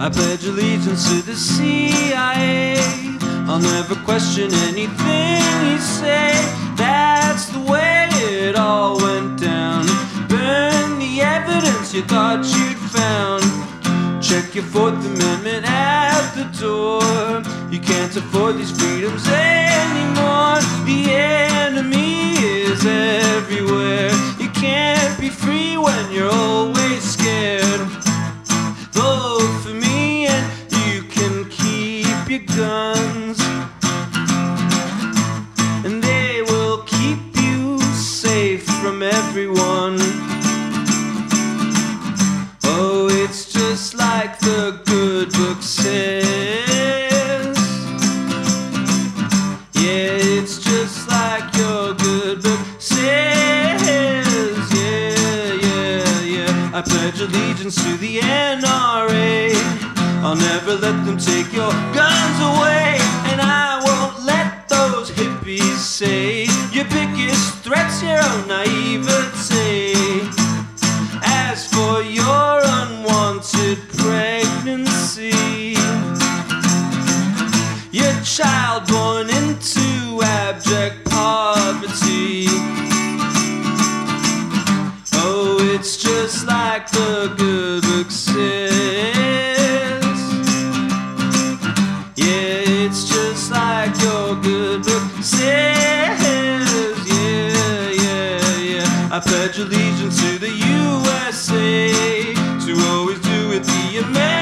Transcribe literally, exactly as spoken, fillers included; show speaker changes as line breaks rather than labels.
I pledge allegiance to the C I A. I'll never question anything you say. That's the way it all went down. Burn the evidence you thought you'd found. Check your Fourth Amendment at the door. You can't afford these freedoms anymore. The enemy is everywhere. You can't be free when you're always scared. Vote for me and you can keep your guns, and they will keep you safe from everyone. Oh, it's just like the good book says. Yeah, it's just like your good book says. Yeah, yeah, yeah. I pledge allegiance to the N R A. I'll never let them take your guns away. And I won't let those hippies say your biggest threat's your own naivete. As for your unwanted pregnancy, your child born into abject poverty, oh, it's just like the good book says. Yeah, it's just like your good book says. Yeah, yeah, yeah. I pledge allegiance to the U S A, to always do it the American